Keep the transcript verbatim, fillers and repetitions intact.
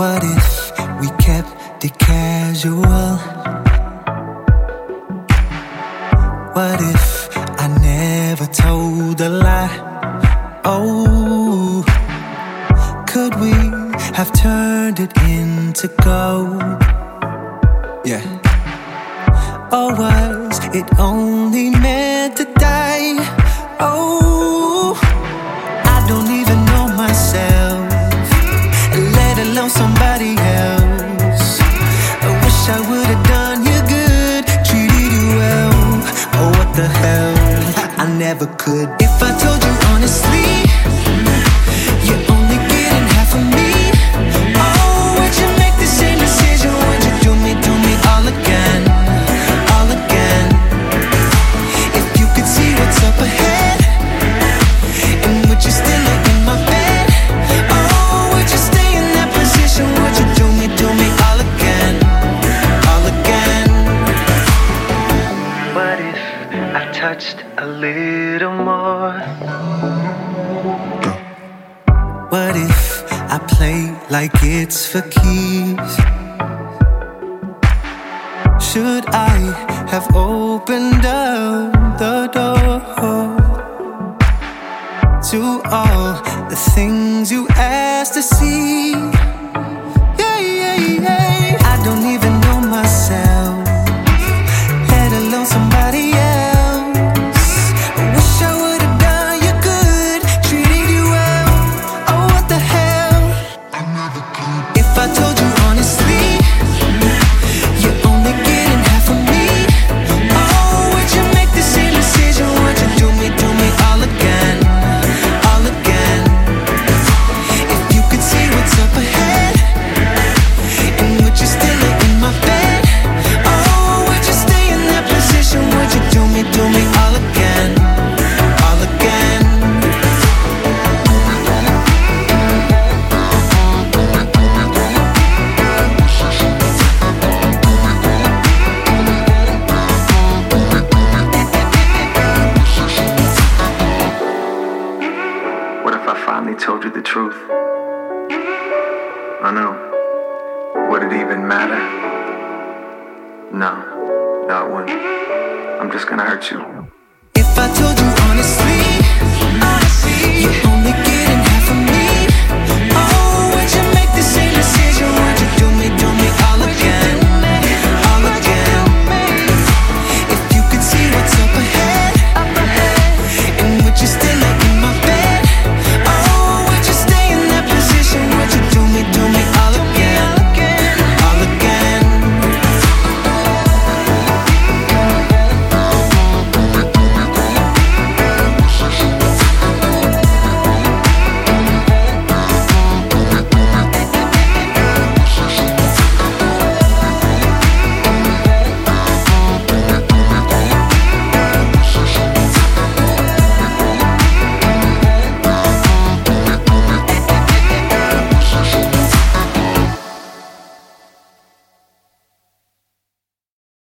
What if we kept it casual? What if I never told a lie? Oh, could we have turned it into gold? Yeah. Or was it only meant to die? Oh, I don't even know myself, let alone somebody else. I wish I would've done you good, treated you well. Oh, what the hell, I never could. If I told you honestly, you're only getting half of me. Oh, would you make the same decision? Would you do me, do me all again, all again? If you could see what's up ahead, and would you still lay in my bed? Oh, would you stay in that position? Would you do me, do me all again, all again? What if I touched a little more? What if I play like it's for keys? Should I have opened up the door to all the things you asked to see? Yeah, yeah, yeah. I don't even know myself, let alone somebody else. I wish I would've done you good, treated you well. Oh, what the hell, I never could. If I told you honestly, you're only getting half of me. Oh, would you make the same decision? Would you do me, do me all again, all again? If you could see what's up ahead, and would you still lay in my bed? Oh, would you stay in that position? Would you do me, do me all again, all again? What if I finally told you the truth? I know. Would it even matter? No, no, it wouldn't. I'm just gonna hurt you. If I told you honestly,